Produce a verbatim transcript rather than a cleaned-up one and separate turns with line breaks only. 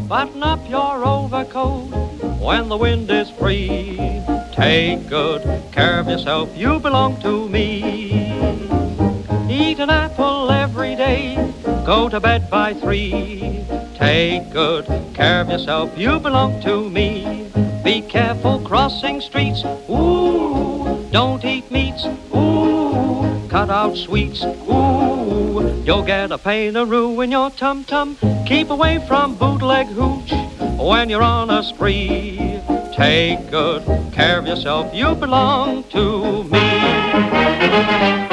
Button up your overcoat when the wind is free. Take good care of yourself, you belong to me. Eat an apple every day, go to bed by three. Take good care of yourself, you belong to me. Be careful crossing streets, ooh, don't eat meats, ooh, cut out sweets, ooh, you'll get a pain-a-roo in your tum-tum. Keep away from bootleg hooch when you're on a spree. Take good care of yourself, you belong to me.